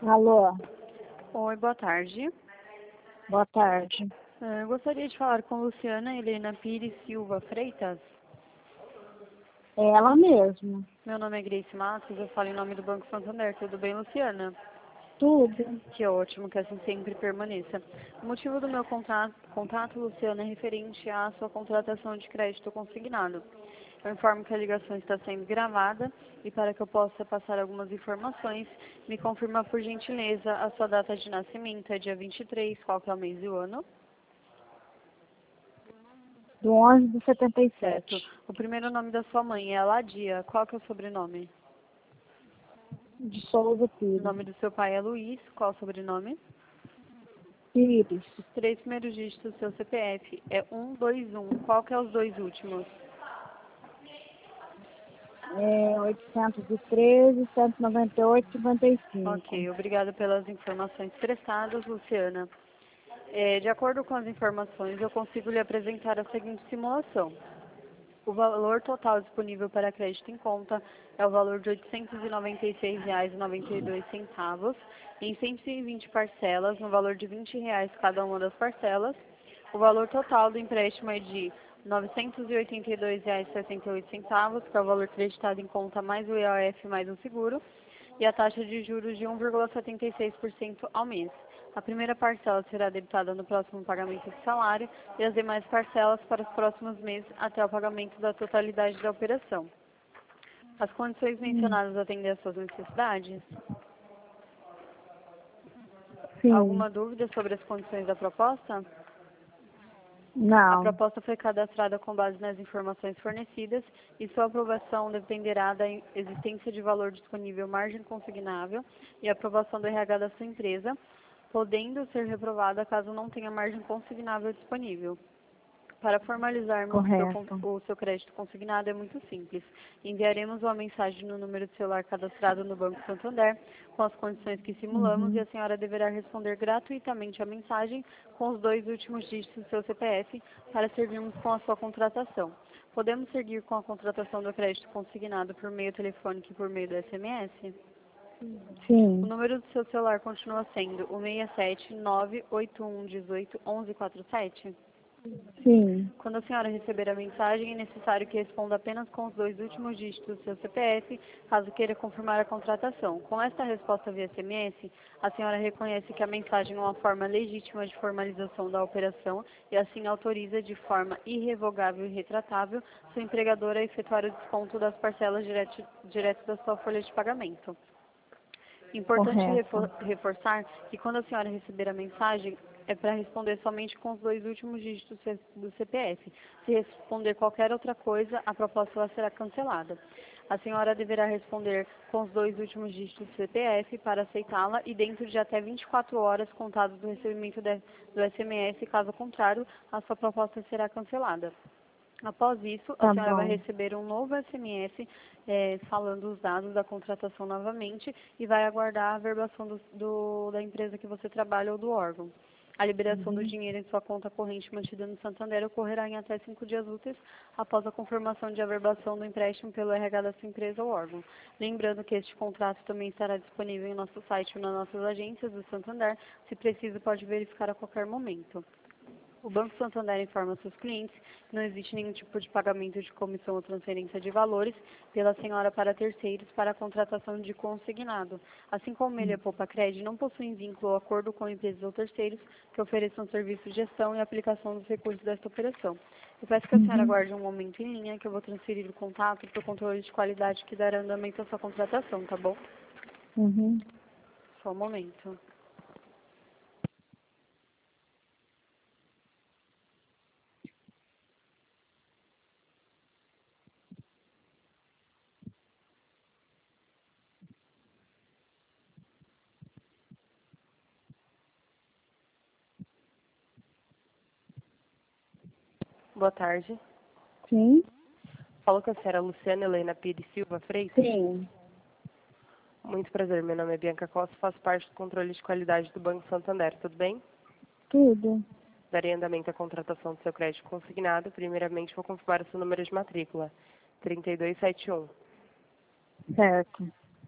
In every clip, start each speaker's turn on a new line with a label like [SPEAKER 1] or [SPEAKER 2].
[SPEAKER 1] Alô,
[SPEAKER 2] Oi, boa tarde.
[SPEAKER 1] boa tarde.
[SPEAKER 2] Eu gostaria de falar com Luciana Helena Pires Silva Freitas.
[SPEAKER 1] É ela mesma.
[SPEAKER 2] Meu nome é Grace Matos, eu falo em nome do Banco Santander. Tudo bem, Luciana?
[SPEAKER 1] Tudo.
[SPEAKER 2] Que ótimo, que assim sempre permaneça. O motivo do meu contato, Luciana, é referente à sua contratação de crédito consignado. Eu informo que a ligação está sendo gravada e para que eu possa passar algumas informações, me confirma por gentileza a sua data de nascimento, é dia 23, qual que é o mês e o ano?
[SPEAKER 1] Do 11 de 77.
[SPEAKER 2] Certo. O primeiro nome da sua mãe é Ladia. Qual que é o sobrenome?
[SPEAKER 1] De Souza
[SPEAKER 2] O
[SPEAKER 1] Pires.
[SPEAKER 2] nome do seu pai é Luiz. Qual o sobrenome?
[SPEAKER 1] Pires.
[SPEAKER 2] Os três primeiros dígitos do seu CPF é 121. Qual que é os dois últimos?
[SPEAKER 1] É 813, 198, 55.
[SPEAKER 2] Ok, obrigada pelas informações prestadas, Luciana. De acordo com as informações, eu consigo lhe apresentar a seguinte simulação. O valor total disponível para crédito em conta é o valor de R$ 896,92, em 120 parcelas, no valor de R$ 20 cada uma das parcelas. O valor total do empréstimo é de R$ 982,68, que é o valor creditado em conta mais o IOF mais o seguro, e a taxa de juros de 1,76% ao mês. A primeira parcela será debitada no próximo pagamento do salário e as demais parcelas para os próximos meses até o pagamento da totalidade da operação. As condições mencionadas atendem às suas necessidades?
[SPEAKER 1] Sim.
[SPEAKER 2] Alguma dúvida sobre as condições da proposta? A
[SPEAKER 1] Não.
[SPEAKER 2] proposta foi cadastrada com base nas informações fornecidas e sua aprovação dependerá da existência de valor disponível margem consignável e aprovação do RH da sua empresa, podendo ser reprovada caso não tenha margem consignável disponível. Para formalizarmos
[SPEAKER 1] Correto.
[SPEAKER 2] o seu crédito consignado é muito simples. Enviaremos uma mensagem no número de celular cadastrado no Banco Santander com as condições que simulamos e a senhora deverá responder gratuitamente a mensagem com os dois últimos dígitos do seu CPF para servirmos com a sua contratação. Podemos seguir com a contratação do crédito consignado por meio telefônico e por meio do SMS? O
[SPEAKER 1] Sim.
[SPEAKER 2] número do seu celular continua sendo o 67 981 18 1147?
[SPEAKER 1] Sim.
[SPEAKER 2] Quando a senhora receber a mensagem, é necessário que responda apenas com os dois últimos dígitos do seu CPF, caso queira confirmar a contratação. Com esta resposta via SMS, a senhora reconhece que a mensagem é uma forma legítima de formalização da operação e assim autoriza de forma irrevogável e retratável sua empregadora a efetuar o desconto das parcelas direto da sua folha de pagamento. Importante
[SPEAKER 1] Correto.
[SPEAKER 2] reforçar que quando a senhora receber a mensagem, é para responder somente com os dois últimos dígitos do CPF. Se responder qualquer outra coisa, a proposta ela será cancelada. A senhora deverá responder com os dois últimos dígitos do CPF para aceitá-la e dentro de até 24 horas contadas do recebimento do SMS, caso contrário, a sua proposta será cancelada. Após isso, a
[SPEAKER 1] Tá
[SPEAKER 2] senhora vai
[SPEAKER 1] bom.
[SPEAKER 2] receber um novo SMS falando os dados da contratação novamente e vai aguardar a averbação da empresa que você trabalha ou do órgão. A liberação do dinheiro em sua conta corrente mantida no Santander ocorrerá em até 5 dias úteis após a confirmação de averbação do empréstimo pelo RH da sua empresa ou órgão. Lembrando que este contrato também estará disponível em nosso site ou nas nossas agências do Santander. Se preciso, pode verificar a qualquer momento. O Banco Santander informa seus clientes que não existe nenhum tipo de pagamento de comissão ou transferência de valores pela senhora para terceiros para a contratação de consignado. Assim como ele é Poupa Cred, não possuem vínculo ou acordo com empresas ou terceiros que ofereçam serviço de gestão e aplicação dos recursos desta operação. Eu peço que a senhora aguarde um momento em linha que eu vou transferir o contato para o controle de qualidade que dará andamento à sua contratação, tá bom?
[SPEAKER 1] Uhum.
[SPEAKER 2] Só um momento. Boa tarde.
[SPEAKER 1] Sim.
[SPEAKER 2] Falo com a senhora Luciana Helena Pires Silva Freitas.
[SPEAKER 1] Sim.
[SPEAKER 2] Muito prazer, meu nome é Bianca Costa, faço parte do controle de qualidade do Banco Santander, tudo bem?
[SPEAKER 1] Tudo.
[SPEAKER 2] Darei andamento à contratação do seu crédito consignado. Primeiramente, vou confirmar o seu número de matrícula, 3271.
[SPEAKER 1] Certo.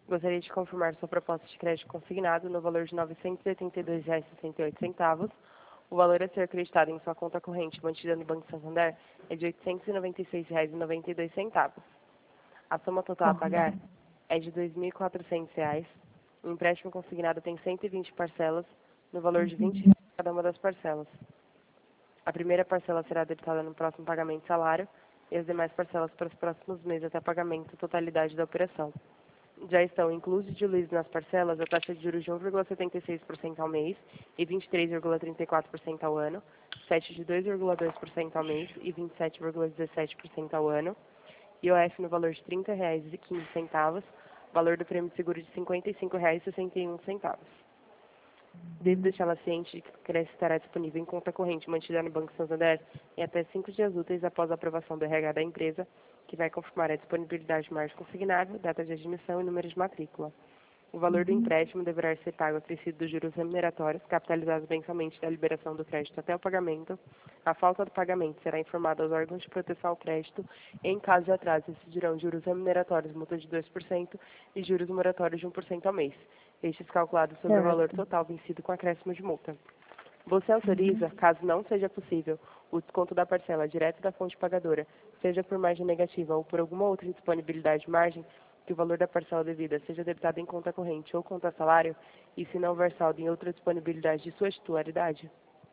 [SPEAKER 3] Gostaria de confirmar sua proposta de crédito consignado no valor de R$ 982,68. O valor a ser acreditado em sua conta corrente mantida no Banco Santander é de R$ 896,92. A soma total a pagar é de R$ 2.400. O empréstimo consignado tem 120 parcelas, no valor de R$ 20 cada uma das parcelas. A primeira parcela será debitada no próximo pagamento de salário e as demais parcelas para os próximos meses até pagamento da totalidade da operação. Já estão inclusos e diluídos nas parcelas a taxa de juros de 1,76% ao mês e 23,34% ao ano, CET de 2,2% ao mês e 27,17% ao ano, IOF no valor de R$ 30,15, valor do prêmio de seguro de R$ 55,61. Devo deixá-la ciente de que o crédito estará disponível em conta corrente mantida no Banco Santander em até 5 dias úteis após a aprovação do RH da empresa, que vai confirmar a disponibilidade de margem consignável, data de admissão e número de matrícula. O valor do empréstimo deverá ser pago acrescido dos juros remuneratórios, capitalizados mensalmente da liberação do crédito até o pagamento. A falta do pagamento será informada aos órgãos de proteção ao crédito e, em caso de atraso, incidirão juros remuneratórios, multa de 2% e juros moratórios de 1% ao mês. Estes calculados sobre o valor total vencido com acréscimo de multa. Você autoriza, caso não seja possível, o desconto da parcela direto da fonte pagadora, seja por margem negativa ou por alguma outra indisponibilidade de margem, que o valor da parcela devida seja debitado em conta corrente ou conta salário, e se não houver saldo em outra disponibilidade de sua titularidade?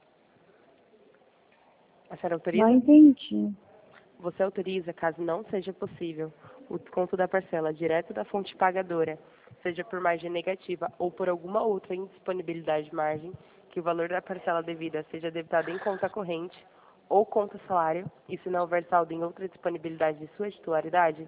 [SPEAKER 3] A senhora autoriza?
[SPEAKER 1] Não entendi.
[SPEAKER 3] Você autoriza, caso não seja possível, o desconto da parcela direto da fonte pagadora, seja por margem negativa ou por alguma outra indisponibilidade de margem, que o valor da parcela devida seja debitado em conta corrente ou conta salário, e se não houver saldo em outra disponibilidade de sua titularidade?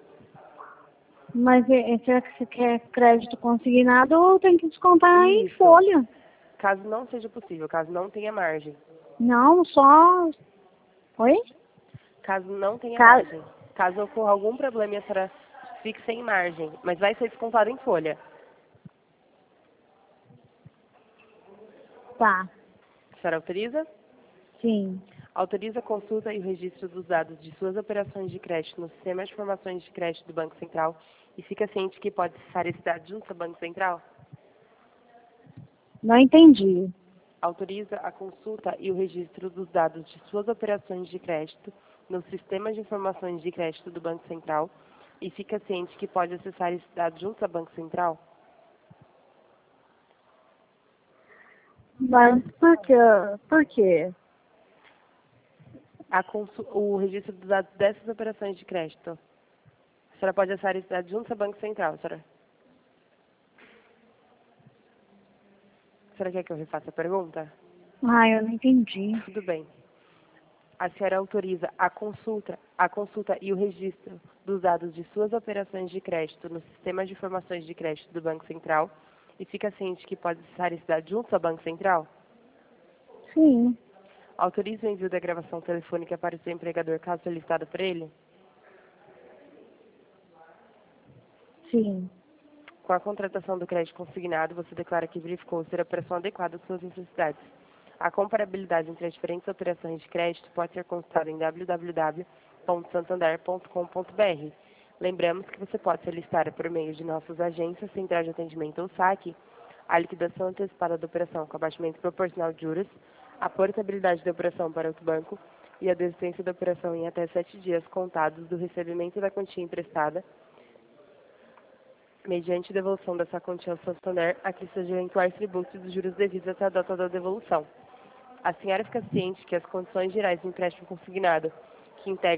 [SPEAKER 1] Mas será que você quer crédito consignado ou tem que descontar em
[SPEAKER 3] Isso.
[SPEAKER 1] folha?
[SPEAKER 3] Caso não seja possível, caso não tenha margem.
[SPEAKER 1] Não, só... Oi?
[SPEAKER 3] Caso não tenha
[SPEAKER 1] Caso...
[SPEAKER 3] margem. Caso ocorra algum problema e a senhora fique sem margem, mas vai ser descontado em folha.
[SPEAKER 1] Tá,
[SPEAKER 3] A senhora autoriza?
[SPEAKER 1] sim.
[SPEAKER 3] Autoriza a consulta e o registro dos dados de suas operações de crédito no Sistema de Informações de Crédito do Banco Central e fica ciente que pode acessar esse dado junto ao Banco Central?
[SPEAKER 1] Não entendi.
[SPEAKER 3] Autoriza a consulta e o registro dos dados de suas operações de crédito no Sistema de Informações de Crédito do Banco Central e fica ciente que pode acessar esse dado junto ao Banco Central?
[SPEAKER 1] Mas por quê? Por quê?
[SPEAKER 3] O registro dos dados dessas operações de crédito. A senhora pode acessar esse dado junto ao Banco Central, senhora. A senhora quer que eu refaça a pergunta?
[SPEAKER 1] Ah, eu não entendi.
[SPEAKER 3] Tudo bem. A senhora autoriza a consulta e o registro dos dados de suas operações de crédito no Sistema de Informações de Crédito do Banco Central e fica ciente que pode acessar esse dado junto ao Banco Central?
[SPEAKER 1] Sim,
[SPEAKER 3] Autoriza o envio da gravação telefônica para o seu empregador caso solicitado por ele?
[SPEAKER 1] sim.
[SPEAKER 3] Com a contratação do crédito consignado, você declara que verificou ser a operação adequada às suas necessidades. A comparabilidade entre as diferentes operações de crédito pode ser consultada em www.santander.com.br. Lembramos que você pode solicitar por meio de nossas agências, central de atendimento ou saque, a liquidação antecipada da operação com abatimento proporcional de juros, a portabilidade da operação para outro banco e a desistência da operação em até 7 dias contados do recebimento da quantia emprestada, mediante devolução dessa quantia ao Santander, a que sejam eventuais tributos e dos juros devidos até a data da devolução. A senhora fica ciente que as condições gerais do empréstimo consignado, que integram